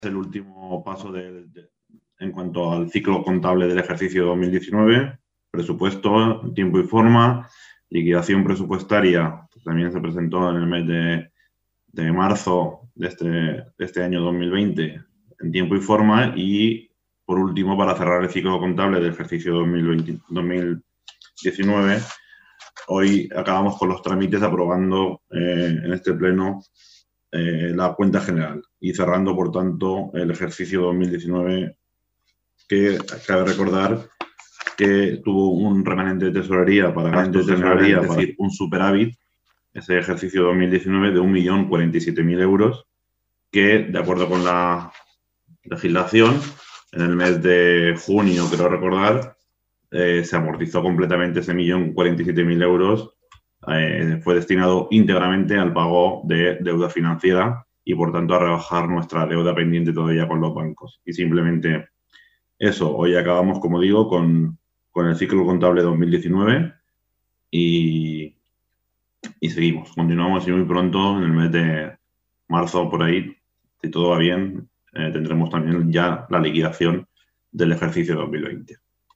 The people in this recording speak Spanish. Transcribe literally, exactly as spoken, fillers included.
el último paso de, de, en cuanto al ciclo contable del ejercicio dos mil diecinueve, presupuesto, tiempo y forma, liquidación presupuestaria, que también se presentó en el mes de, de marzo de este, de este año dos mil veinte en tiempo y forma, y por último, para cerrar el ciclo contable del ejercicio dos mil veinte, dos mil diecinueve, hoy acabamos con los trámites aprobando eh, en este pleno eh, la cuenta general y cerrando, por tanto, el ejercicio dos mil diecinueve, que cabe recordar que tuvo un remanente de tesorería para gastos de tesorería, es decir, un superávit, ese ejercicio dos mil diecinueve, de un millón cuarenta y siete mil euros, que, de acuerdo con la legislación, en el mes de junio, creo recordar, eh, se amortizó completamente ese millón cuarenta y siete mil euros. Eh, fue destinado íntegramente al pago de deuda financiera y, por tanto, a rebajar nuestra deuda pendiente todavía con los bancos. Y simplemente eso, hoy acabamos, como digo, con, con el ciclo contable dos mil diecinueve y, y seguimos. Continuamos y muy pronto, en el mes de marzo, por ahí, si todo va bien, eh, tendremos también ya la liquidación del ejercicio dos mil veinte.